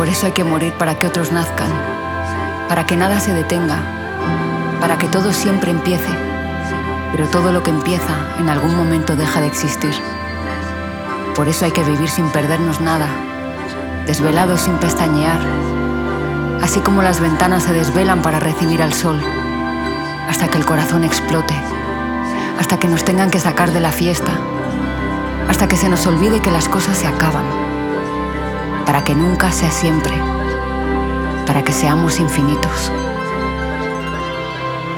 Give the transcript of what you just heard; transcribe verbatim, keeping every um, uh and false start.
Por eso hay que morir para que otros nazcan, para que nada se detenga, para que todo siempre empiece, pero todo lo que empieza en algún momento deja de existir. Por eso hay que vivir sin perdernos nada, desvelados sin pestañear, así como las ventanas se desvelan para recibir al sol, hasta que el corazón explote, hasta que nos tengan que sacar de la fiesta, hasta que se nos olvide que las cosas se acaban, para que nunca sea siempre, para que seamos infinitos.